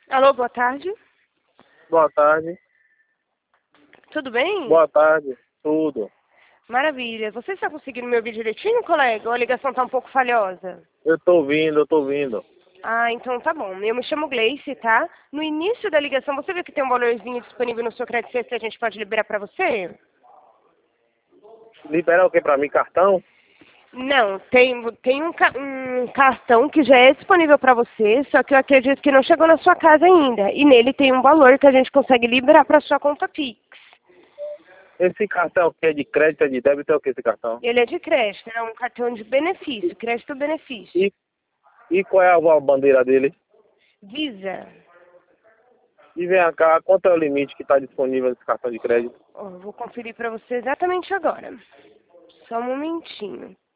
Alô, boa tarde. Boa tarde. Tudo bem? Boa tarde. Tudo. Maravilha. Você está conseguindo me ouvir direitinho, colega? Ou a ligação está um pouco falhosa? Eu tô ouvindo. Ah, então tá bom. Eu me chamo Gleice, tá? No início da ligação, você viu que tem um valorzinho disponível no seu crédito que a gente pode liberar para você? Libera o que pra mim? Cartão? Não, tem um cartão que já é disponível para você, só que eu acredito que não chegou na sua casa ainda. E nele tem um valor que a gente consegue liberar para sua conta Pix. Esse cartão que é de crédito, é de débito, é o que esse cartão? Ele é de crédito, é um cartão de benefício, crédito-benefício. E, e qual é a bandeira dele? Visa. E vem cá, quanto é o limite que está disponível nesse cartão de crédito? Ó, vou conferir para você exatamente agora. Só um momentinho.